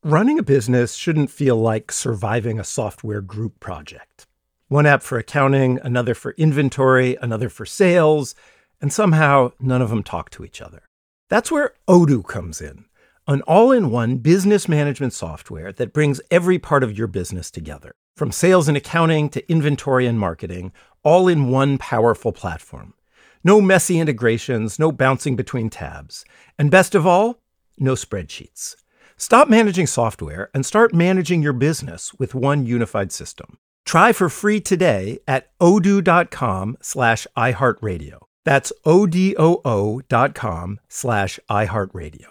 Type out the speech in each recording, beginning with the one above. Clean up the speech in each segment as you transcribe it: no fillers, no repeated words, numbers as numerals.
Running a business shouldn't feel like surviving a software group project. One app for accounting, another for inventory, another for sales, and somehow none of them talk to each other. That's where Odoo comes in, an all-in-one business management software that brings every part of your business together, from sales and accounting to inventory and marketing, all in one powerful platform. No messy integrations, no bouncing between tabs, and best of all, no spreadsheets. Stop managing software and start managing your business with one unified system. Try for free today at odoo.com/iHeartRadio. That's odoo.com/iHeartRadio.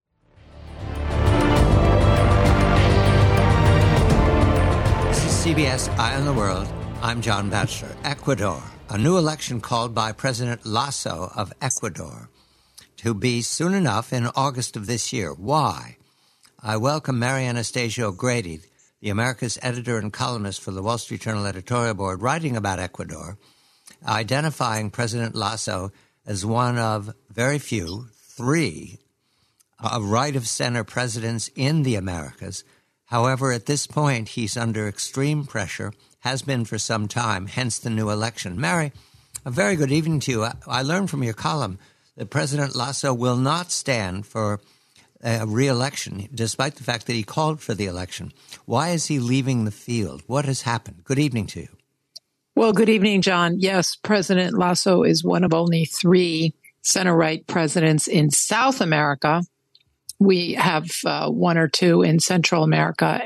This is CBS Eye on the World. I'm John Batchelor. Ecuador, a new election called by President Lasso of Ecuador to be soon enough in August of this year. Why? I welcome Mary Anastasia O'Grady, the America's editor and columnist for the Wall Street Journal editorial board, writing about Ecuador, identifying President Lasso as one of very few, three, right-of-center presidents in the Americas. However, at this point, he's under extreme pressure, has been for some time, hence the new election. Mary, a very good evening to you. I learned from your column that President Lasso will not stand for a re-election, despite the fact that he called for the election. Why is he leaving the field? What has happened? Good evening to you. Well, good evening, John. Yes, President Lasso is one of only three center-right presidents in South America. We have one or two in Central America.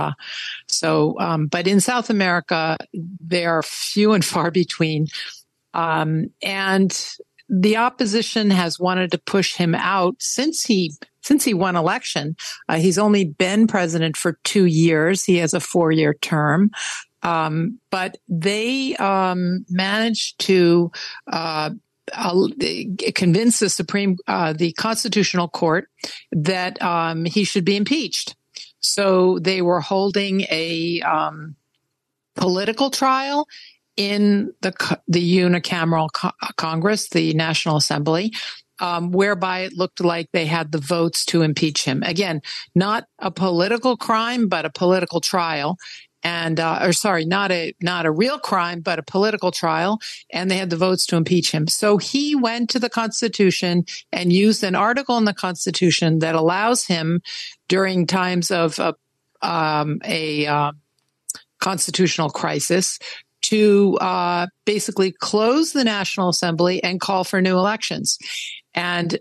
But in South America, they are few and far between. And the opposition has wanted to push him out since he won election. He's only been president for 2 years. He has a 4-year term. But they managed to convince the Constitutional Court that he should be impeached. So they were holding a political trial in the unicameral Congress, the National Assembly, whereby it looked like they had the votes to impeach him. Again, not a political crime, but a political trial. Not a real crime, but a political trial, and they had the votes to impeach him. So he went to the Constitution and used an article in the Constitution that allows him, during times of a constitutional crisis, to basically close the National Assembly and call for new elections. And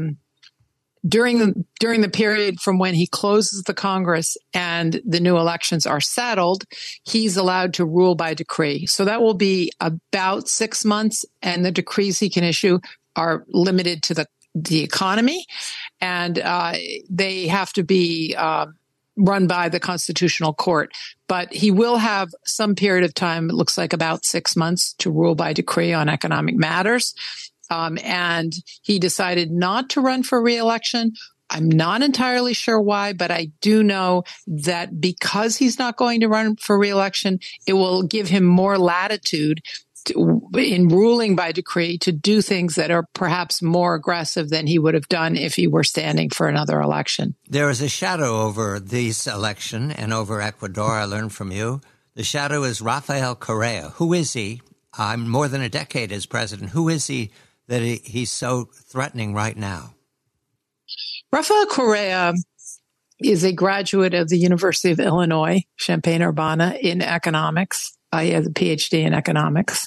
during the period from when he closes the Congress and the new elections are settled, he's allowed to rule by decree. So that will be about 6 months, and the decrees he can issue are limited to the economy, and they have to be run by the Constitutional Court. But he will have some period of time, it looks like about 6 months, to rule by decree on economic matters. And he decided not to run for re-election. I'm not entirely sure why, but I do know that because he's not going to run for re-election, it will give him more latitude in ruling by decree to do things that are perhaps more aggressive than he would have done if he were standing for another election. There is a shadow over this election and over Ecuador, I learned from you. The shadow is Rafael Correa. Who is he? More than a decade as president. Who is he that he's so threatening right now? Rafael Correa is a graduate of the University of Illinois, Champaign-Urbana, in economics. He has a PhD in economics.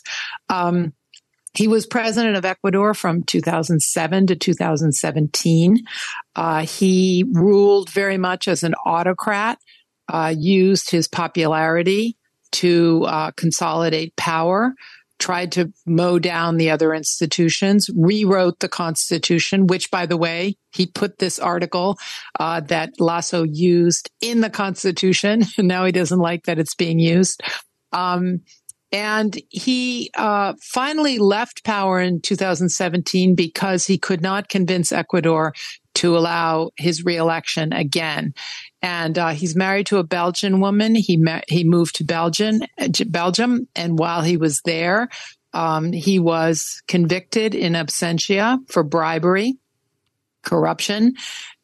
He was president of Ecuador from 2007 to 2017. He ruled very much as an autocrat, used his popularity to consolidate power, tried to mow down the other institutions, rewrote the Constitution, which, by the way, he put this article that Lasso used in the Constitution. Now he doesn't like that it's being used. And he finally left power in 2017 because he could not convince Ecuador to allow his reelection again. And he's married to a Belgian woman. He moved to Belgium, and while he was there, he was convicted in absentia for bribery, corruption,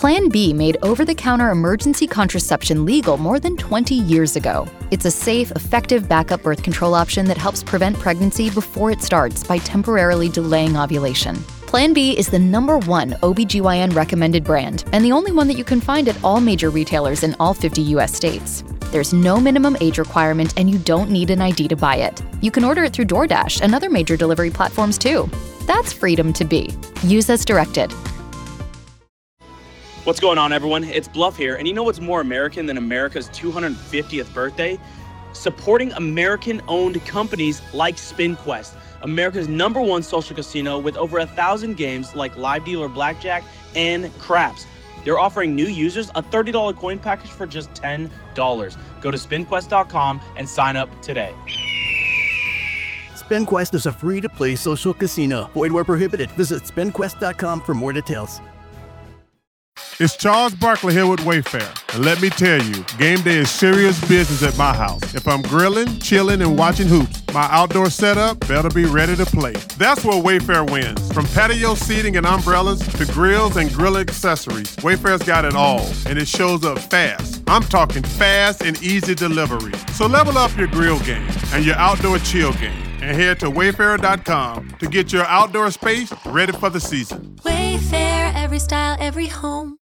Plan B made over-the-counter emergency contraception legal more than 20 years ago. It's a safe, effective backup birth control option that helps prevent pregnancy before it starts by temporarily delaying ovulation. Plan B is the #1 OBGYN recommended brand and the only one that you can find at all major retailers in all 50 U.S. states. There's no minimum age requirement and you don't need an ID to buy it. You can order it through DoorDash and other major delivery platforms too. That's freedom to be. Use as directed. What's going on, everyone? It's Bluff here, and you know what's more American than America's 250th birthday? Supporting American-owned companies like SpinQuest, America's #1 social casino with over 1,000 games like live dealer blackjack and craps. They're offering new users a $30 coin package for just $10. Go to spinquest.com and sign up today. SpinQuest is a free-to-play social casino. Void where prohibited. Visit spinquest.com for more details. It's Charles Barkley here with Wayfair. And let me tell you, game day is serious business at my house. If I'm grilling, chilling, and watching hoops, my outdoor setup better be ready to play. That's where Wayfair wins. From patio seating and umbrellas to grills and grill accessories, Wayfair's got it all, and it shows up fast. I'm talking fast and easy delivery. So level up your grill game and your outdoor chill game, and head to wayfair.com to get your outdoor space ready for the season. Wayfair, every style, every home.